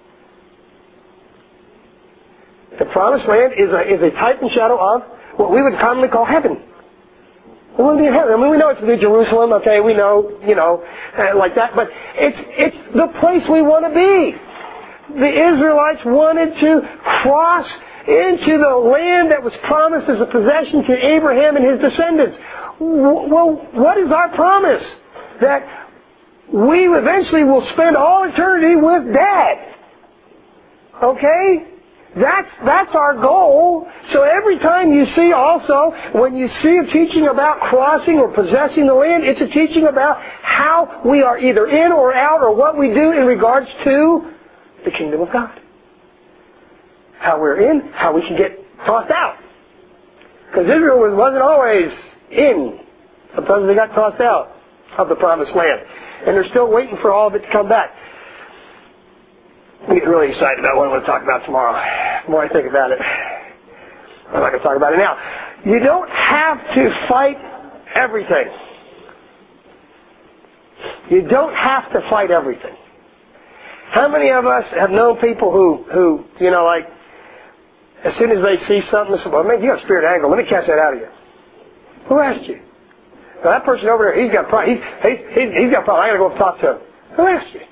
The promised land is a type and shadow of what we would commonly call heaven. We want to be in heaven. I mean, we know it's New Jerusalem, okay, we know, like that, but it's the place we want to be. The Israelites wanted to cross into the land that was promised as a possession to Abraham and his descendants. Well, what is our promise? That we eventually will spend all eternity with Dad. Okay? That's our goal. So every time you see also, when you see a teaching about crossing or possessing the land, it's a teaching about how we are either in or out, or what we do in regards to the kingdom of God. How we're in, how we can get tossed out. Because Israel wasn't always in. Sometimes they got tossed out of the promised land. And they're still waiting for all of it to come back. I'm getting really excited about what I want to talk about tomorrow. The more I think about it, I'm not going to talk about it now. You don't have to fight everything. You don't have to fight everything. How many of us have known people who like, as soon as they see something, they say, well, man, you got a spirit of anger. Let me cast that out of you. Who asked you? Now, that person over there, he's got a problem. He's got a problem. I got to go up and talk to him. Who asked you?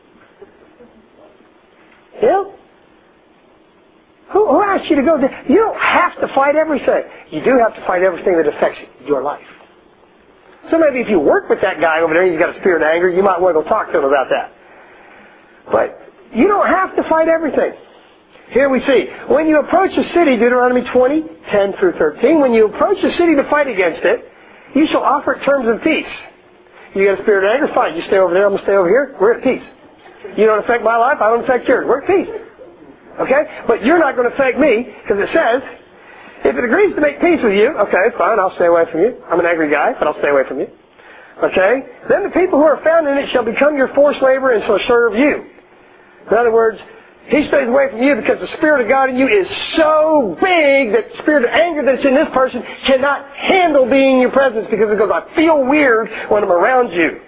Yeah? Who asked you to go there? You don't have to fight everything. You do have to fight everything that affects your life. So maybe if you work with that guy over there and he's got a spirit of anger, you might want to go talk to him about that. But you don't have to fight everything. Here we see, when you approach a city, Deuteronomy 20, 10 through 13, when you approach a city to fight against it, you shall offer it terms of peace. You got a spirit of anger? Fine. You stay over there, I'm going to stay over here. We're at peace. You don't affect my life, I don't affect yours. We're at peace. Okay? But you're not going to affect me, because it says, if it agrees to make peace with you, okay, fine, I'll stay away from you. I'm an angry guy, but I'll stay away from you. Okay? Then the people who are found in it shall become your forced labor and shall serve you. In other words, he stays away from you because the Spirit of God in you is so big that the spirit of anger that's in this person cannot handle being in your presence, because it goes, I feel weird when I'm around you.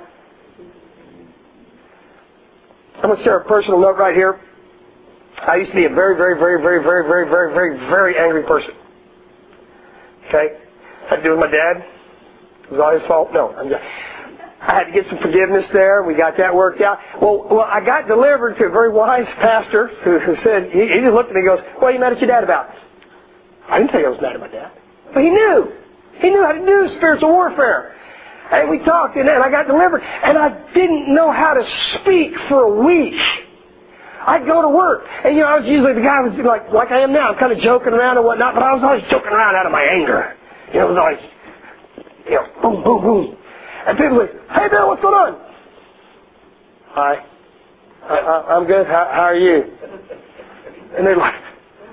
I'm going to share a personal note right here. I used to be a very, very, very, very, very, very, very, very, very angry person. Okay? Had to do with my dad. It was all his fault? No. I had to get some forgiveness there. We got that worked out. Well, I got delivered to a very wise pastor who said, he just looked at me and goes, what are you mad at your dad about? I didn't tell you I was mad at my dad. But he knew. He knew how to do spiritual warfare. And we talked, and I got delivered. And I didn't know how to speak for a week. I'd go to work, and I was usually the guy who was like I am now. I'm kind of joking around and whatnot, but I was always joking around out of my anger. It was always, boom, boom, boom. And people would, hey Bill, what's going on? Hi. I'm good. How are you? And they're like,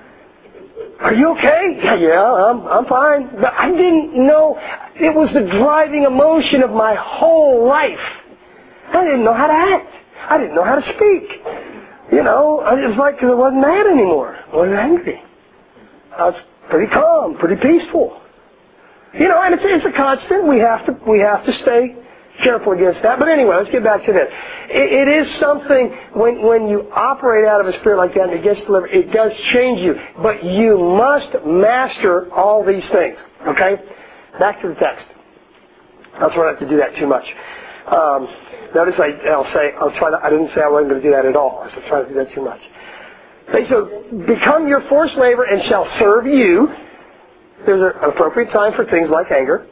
are you okay? Yeah, I'm fine. But I didn't know. It was the driving emotion of my whole life. I didn't know how to act. I didn't know how to speak. It was like I wasn't mad anymore. I wasn't angry. I was pretty calm, pretty peaceful. And it's a constant. We have to stay careful against that. But anyway, let's get back to this. It is something when you operate out of a spirit like that and it gets delivered, it does change you. But you must master all these things. Okay? Back to the text. I'll try not to do that too much. Notice I didn't say I wasn't going to do that at all. I said try to do that too much. They said, become your forced labor and shall serve you. There's an appropriate time for things like anger.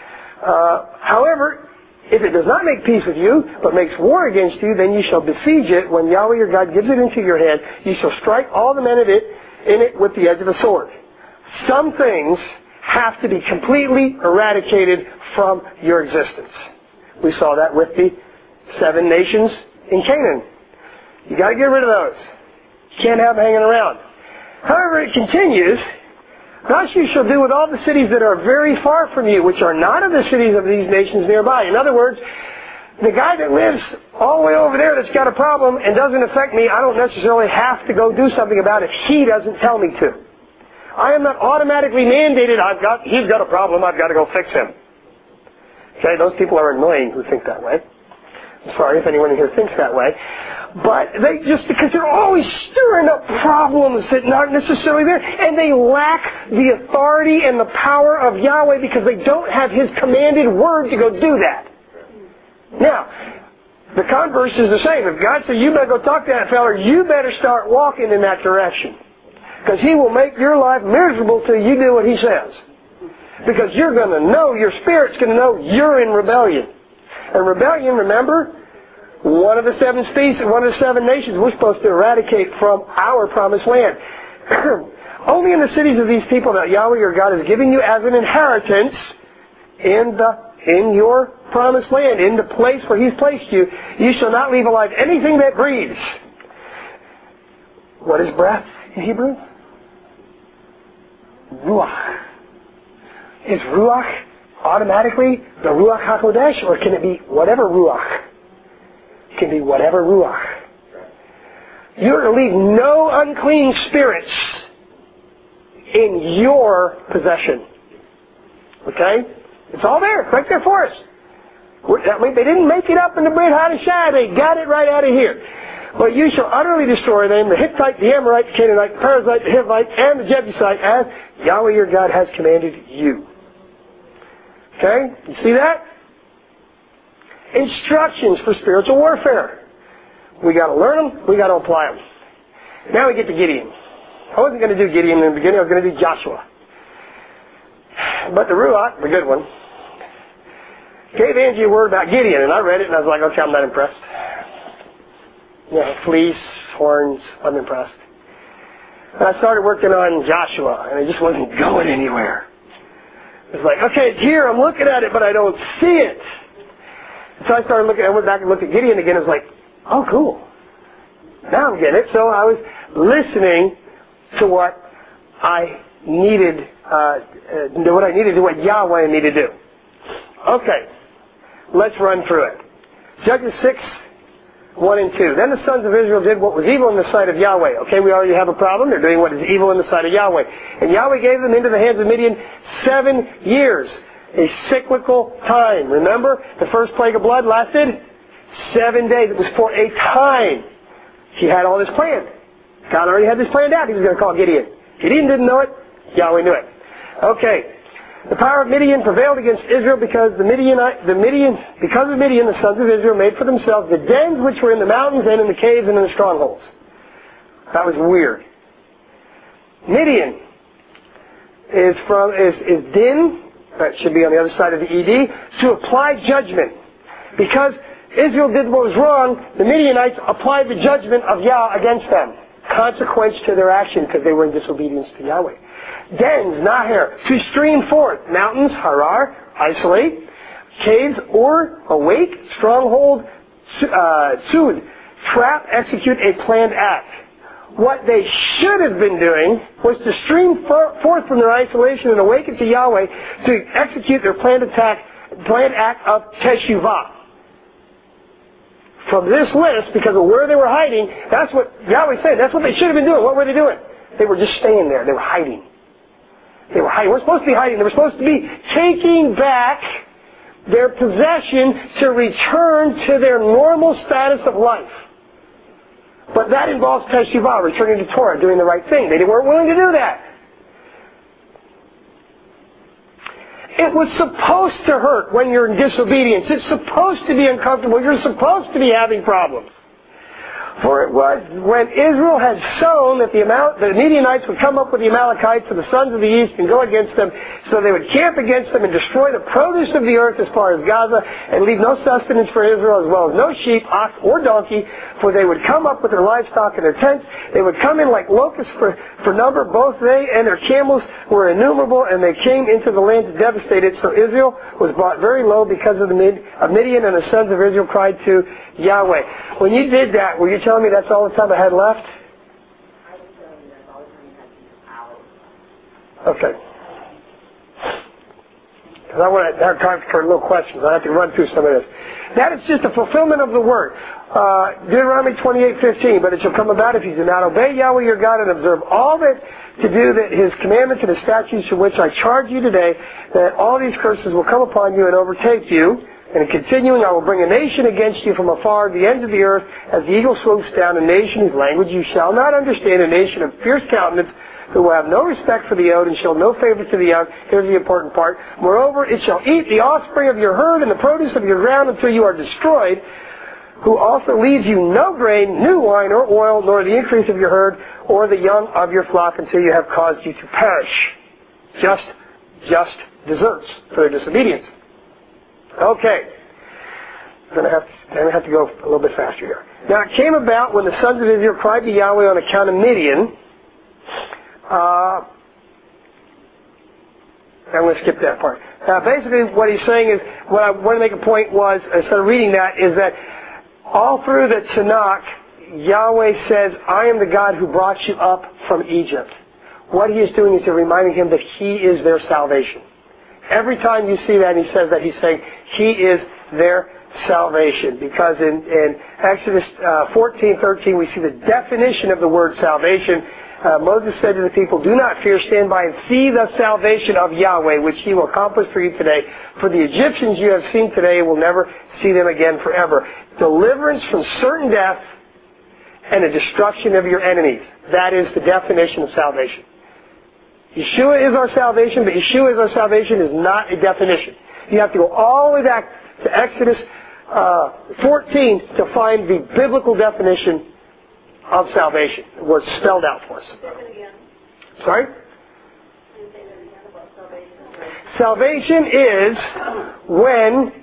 However, if it does not make peace with you, but makes war against you, then you shall besiege it. When Yahweh your God gives it into your hand, you shall strike all the men in it with the edge of the sword. Some things have to be completely eradicated from your existence. We saw that with the 7 nations in Canaan. You got to get rid of those. You can't have them hanging around. However, it continues. Thus you shall do with all the cities that are very far from you, which are not of the cities of these nations nearby. In other words, the guy that lives all the way over there that's got a problem and doesn't affect me, I don't necessarily have to go do something about it. He doesn't tell me to. I am not automatically mandated, he's got a problem, I've got to go fix him. Okay, those people are annoying who think that way. I'm sorry if anyone in here thinks that way. But because they're always stirring up problems that aren't necessarily there, and they lack the authority and the power of Yahweh because they don't have His commanded word to go do that. Now, the converse is the same. If God says, you better go talk to that fella, you better start walking in that direction. Because He will make your life miserable till you do what He says. Because you're going to know, your spirit's going to know you're in rebellion. And rebellion, remember, one of the 7 species, one of the 7 nations we're supposed to eradicate from our promised land. Only in the cities of these people that Yahweh your God is giving you as an inheritance in your promised land, in the place where He's placed you, you shall not leave alive anything that breathes. What is breath in Hebrew? Ruach. Is Ruach automatically the Ruach HaKodesh, or can it be whatever Ruach? It can be whatever Ruach. You're to leave no unclean spirits in your possession. Okay? It's all there. It's right there for us. They didn't make it up in the Brit Hadashah. They got it right out of here. But you shall utterly destroy them, the Hittite, the Amorite, the Canaanite, the Perizzite, the Hivite, and the Jebusite, as Yahweh your God has commanded you. Okay? You see that? Instructions for spiritual warfare. We got to learn them. We got to apply them. Now we get to Gideon. I wasn't going to do Gideon in the beginning. I was going to do Joshua. But the Ruach, the good one, gave Angie a word about Gideon, and I read it, and I was like, okay, I'm not impressed. Fleece, horns, I'm impressed. And I started working on Joshua, and it just wasn't going anywhere. It was like, okay, it's here, I'm looking at it, but I don't see it. So I went back and looked at Gideon again, and was like, oh, cool. Now I'm getting it. So I was listening to what I needed, what Yahweh needed to do. Okay, let's run through it. Judges 6, 1 and 2. Then the sons of Israel did what was evil in the sight of Yahweh. Okay, we already have a problem. They're doing what is evil in the sight of Yahweh. And Yahweh gave them into the hands of Midian 7 years. A cyclical time. Remember, the first plague of blood lasted 7 days. It was for a time. He had all this planned. God already had this planned out. He was going to call Gideon. Gideon didn't know it. Yahweh knew it. Okay. The power of Midian prevailed against Israel because of Midian, the sons of Israel made for themselves the dens which were in the mountains and in the caves and in the strongholds. That was weird. Midian is din, that should be on the other side of the ed, to apply judgment. Because Israel did what was wrong, the Midianites applied the judgment of Yah against them. Consequence to their action because they were in disobedience to Yahweh. Dens, Naher, to stream forth. Mountains, Harar, isolate. Caves, Ur, awake. Stronghold, Sud, trap, execute a planned act. What they should have been doing was to stream forth from their isolation and awaken to Yahweh to execute their planned act of Teshuvah. From this list, because of where they were hiding, that's what Yahweh said. That's what they should have been doing. What were they doing? They were just staying there. They were hiding. They were hiding. We're supposed to be hiding. They were supposed to be taking back their possession to return to their normal status of life. But that involves Teshuvah, returning to Torah, doing the right thing. They weren't willing to do that. It was supposed to hurt when you're in disobedience. It's supposed to be uncomfortable. You're supposed to be having problems. For it was when Israel had sown that the Midianites would come up with the Amalekites and the sons of the east and go against them, so they would camp against them and destroy the produce of the earth as far as Gaza and leave no sustenance for Israel, as well as no sheep, ox, or donkey, for they would come up with their livestock and their tents. They would come in like locusts for number. Both they and their camels were innumerable, and they came into the land to devastate it. So Israel was brought very low because of Midian, and the sons of Israel cried to Yahweh. When you did that, were you telling me that's all the time I had left? Okay. Because I want to have time for little questions. I have to run through some of this. That is just a fulfillment of the word. Deuteronomy 28:15. But it shall come about if you do not obey Yahweh your God and observe all that to do that His commandments and His statutes to which I charge you today, that all these curses will come upon you and overtake you. And continuing, I will bring a nation against you from afar, the ends of the earth, as the eagle swoops down, a nation whose language you shall not understand, a nation of fierce countenance, who will have no respect for the old and show no favor to the young. Here's the important part. Moreover, it shall eat the offspring of your herd and the produce of your ground until you are destroyed, who also leaves you no grain, new wine, or oil, nor the increase of your herd, or the young of your flock, until you have caused you to perish. Just deserts for their disobedience. Okay. I'm going to have to go a little bit faster here. Now, it came about when the sons of Israel cried to Yahweh on account of Midian. I'm going to skip that part. Basically, what he's saying is, what I want to make a point was, instead of reading that, is that all through the Tanakh, Yahweh says, I am the God who brought you up from Egypt. What he is doing is reminding him that he is their salvation. Every time you see that, he says that, he's saying he is their salvation. Because in Exodus 14:13, we see the definition of the word salvation. Moses said to the people, do not fear, stand by and see the salvation of Yahweh, which he will accomplish for you today. For the Egyptians you have seen today will never see them again forever. Deliverance from certain death and the destruction of your enemies. That is the definition of salvation. Yeshua is our salvation, but Yeshua is our salvation is not a definition. You have to go all the way back to Exodus 14 to find the biblical definition of salvation, where it's spelled out for us. Sorry? Salvation is when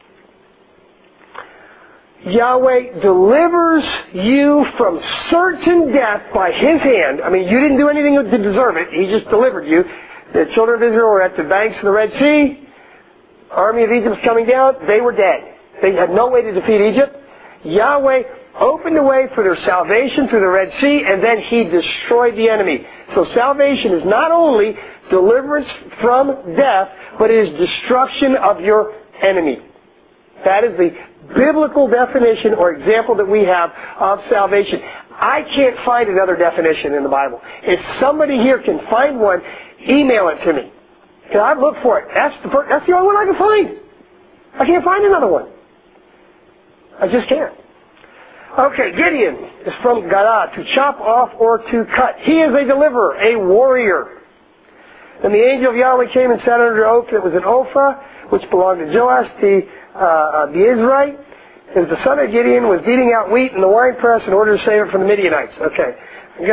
Yahweh delivers you from certain death by His hand. I mean, you didn't do anything to deserve it. He just delivered you. The children of Israel were at the banks of the Red Sea. Army of Egypt was coming down. They were dead. They had no way to defeat Egypt. Yahweh opened the way for their salvation through the Red Sea, and then He destroyed the enemy. So salvation is not only deliverance from death, but it is destruction of your enemy. That is the biblical definition or example that we have of salvation. I can't find another definition in the Bible. If somebody here can find one, email it to me. Because I've looked for it. That's the only one I can find. I can't find another one. I just can't. Okay, Gideon is from Gadah, to chop off or to cut. He is a deliverer, a warrior. And the angel of Yahweh came and sat under oak that was an Ophrah, which belonged to Joash the Israelite. And the son of Gideon was beating out wheat in the winepress in order to save it from the Midianites. Okay, I'm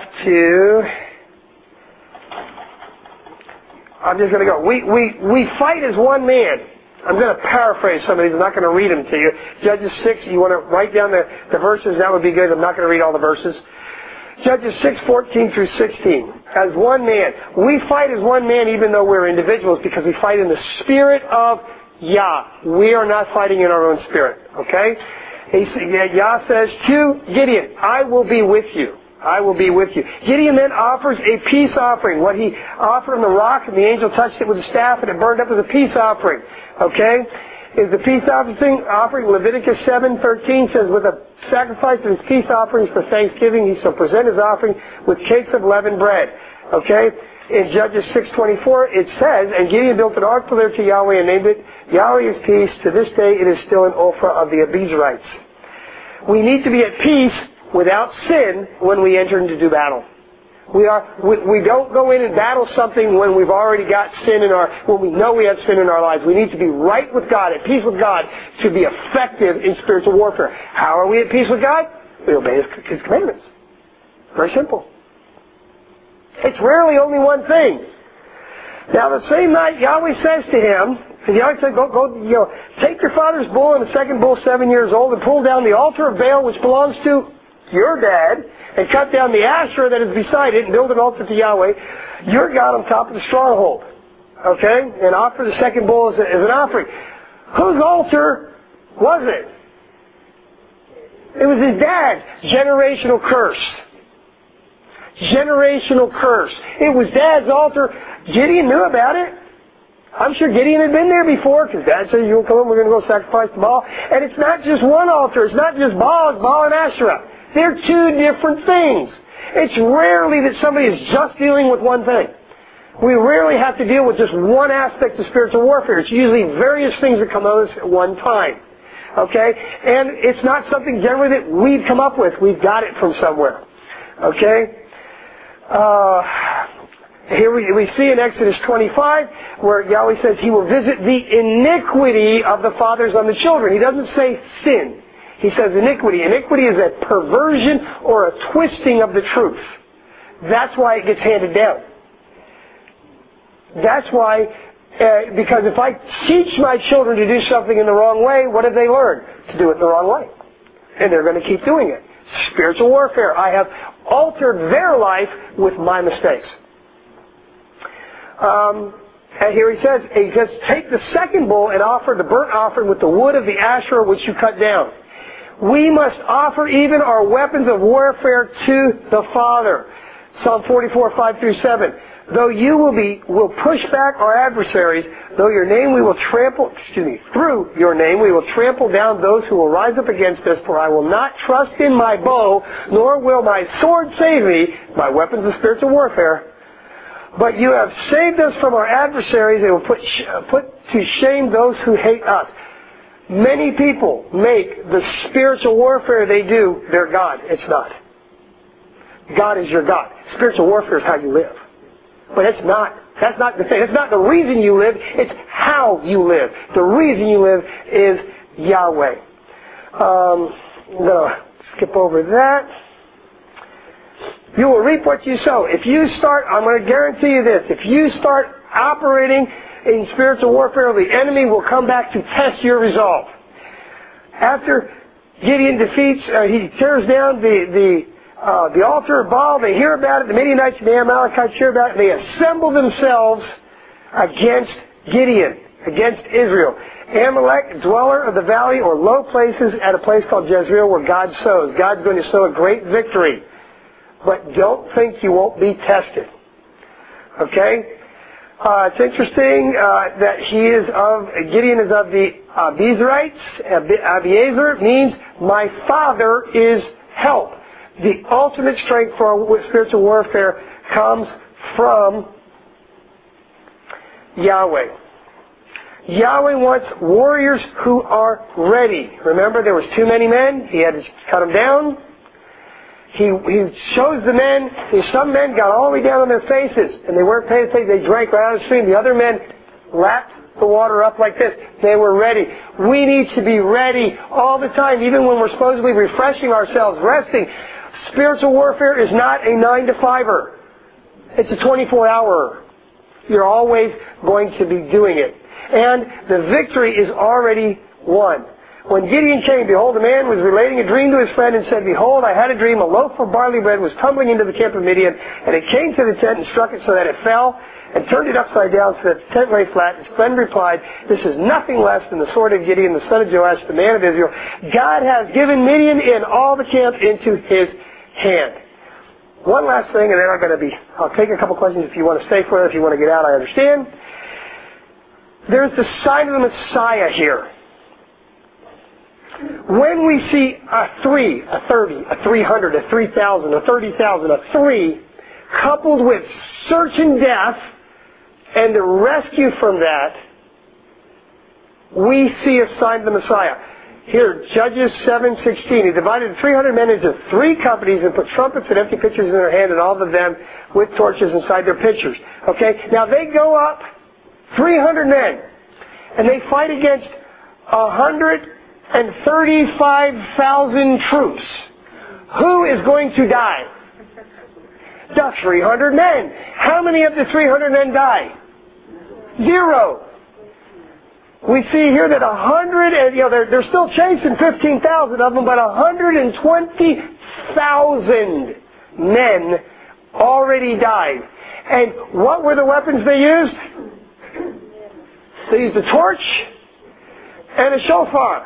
just going to go. We fight as one man. I'm going to paraphrase some of these. I'm not going to read them to you. Judges 6, you want to write down the verses, that would be good. I'm not going to read all the verses. Judges 6:14 through 16. As one man. We fight as one man even though we're individuals because we fight in the spirit of Yah. We are not fighting in our own spirit. Okay? Yah says to Gideon, I will be with you. I will be with you. Gideon then offers a peace offering. What he offered on the rock, and the angel touched it with a staff, and it burned up as a peace offering. Okay? Is the peace offering, Leviticus 7:13 says, with a sacrifice of his peace offerings for thanksgiving, he shall present his offering with cakes of leavened bread. Okay? In Judges 6:24, it says, and Gideon built an altar there to Yahweh and named it Yahweh is peace. To this day, it is still an Ophrah of the Abiezrites. We need to be at peace without sin when we enter into do battle. We don't go in and battle something when we've already got sin when we know we have sin in our lives. We need to be right with God, at peace with God, to be effective in spiritual warfare. How are we at peace with God? We obey His commandments. Very simple. It's rarely only one thing. Now the same night Yahweh says to him, and Yahweh said, go, take your father's bull and the second bull 7 years old and pull down the altar of Baal which belongs to your dad, and cut down the Asherah that is beside it, and build an altar to Yahweh, your God, on top of the stronghold. Okay? And offer the second bull as an offering. Whose altar was it? It was his dad's. Generational curse. Generational curse. It was Dad's altar. Gideon knew about it. I'm sure Gideon had been there before, because Dad said, you'll come, we're going to go sacrifice to Baal. And it's not just one altar. It's not just Baal. It's Baal and Asherah. They're two different things. It's rarely that somebody is just dealing with one thing. We rarely have to deal with just one aspect of spiritual warfare. It's usually various things that come at us at one time. Okay? And it's not something generally that we've come up with. We've got it from somewhere. Okay? Here we see in Exodus 25 where Yahweh says He will visit the iniquity of the fathers on the children. He doesn't say sin. He says iniquity. Iniquity is a perversion or a twisting of the truth. That's why it gets handed down. That's why, because if I teach my children to do something in the wrong way, what have they learned? To do it the wrong way. And they're going to keep doing it. Spiritual warfare. I have altered their life with my mistakes. And here he says, take the second bull and offer the burnt offering with the wood of the Asherah which you cut down. We must offer even our weapons of warfare to the Father. Psalm 44:5 through 7. Though you will push back our adversaries, through your name we will trample down those who will rise up against us, for I will not trust in my bow, nor will my sword save me, my weapons of spiritual warfare. But you have saved us from our adversaries, and will put to shame those who hate us. Many people make the spiritual warfare they do their God. It's not. God is your God. Spiritual warfare is how you live. But that's not the thing. It's not the reason you live. It's how you live. The reason you live is Yahweh. I'm going to skip over that. You will reap what you sow. I'm going to guarantee you this. If you start operating in spiritual warfare, the enemy will come back to test your resolve. After Gideon he tears down the altar of Baal. They hear about it. The Midianites and the Amalekites hear about it. They assemble themselves against Gideon, against Israel. Amalek, dweller of the valley or low places at a place called Jezreel where God sows. God's going to sow a great victory. But don't think you won't be tested. Okay? It's interesting that Gideon is of the Abiezrites. Abiezer means my father is help. The ultimate strength for our spiritual warfare comes from Yahweh. Yahweh wants warriors who are ready. Remember, there was too many men. He had to cut them down. he shows the men. Some men got all the way down on their faces, and they weren't paying attention. They drank right out of the stream. The other men lapped the water up like this. They were ready. We need to be ready all the time, even when we're supposedly refreshing ourselves, resting. Spiritual warfare is not a 9-to-5-er. It's a 24-hour. You're always going to be doing it. And the victory is already won. When Gideon came, behold, a man was relating a dream to his friend and said, behold, I had a dream. A loaf of barley bread was tumbling into the camp of Midian, and it came to the tent and struck it so that it fell and turned it upside down so that the tent lay flat. His friend replied, this is nothing less than the sword of Gideon, the son of Joash, the man of Israel. God has given Midian and all the camp into his hand. One last thing, and then I'll take a couple questions if you want to stay for it. If you want to get out, I understand. There's the sign of the Messiah here. When we see a 3, a 30, a 300, a 3,000, a 30,000, a 3, coupled with certain death and the rescue from that, we see a sign of the Messiah. Here, Judges 7:16. He divided 300 men into 3 companies and put trumpets and empty pitchers in their hand, and all of them with torches inside their pitchers. Okay? Now they go up, 300 men, and they fight against 135,000 troops. Who is going to die? The 300 men. How many of the 300 men die? 0. We see here that 100, and they're still chasing 15,000 of them, but 120,000 men already died. And what were the weapons they used? They used a torch and a shofar.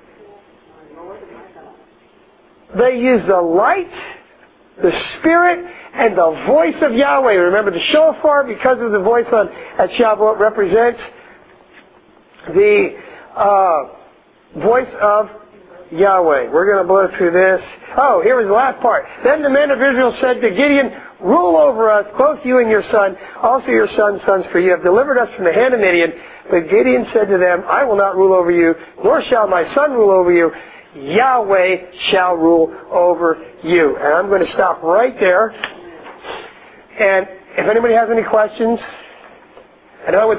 They used the light, the Spirit, and the voice of Yahweh. Remember, the shofar, because of the voice at Shavuot, represents the voice of Yahweh. We're going to blow through this. Oh, here was the last part. Then the men of Israel said to Gideon, rule over us, both you and your son, also your son's sons, for you have delivered us from the hand of Midian. But Gideon said to them, I will not rule over you, nor shall my son rule over you. Yahweh shall rule over you. And I'm going to stop right there. And if anybody has any questions, I know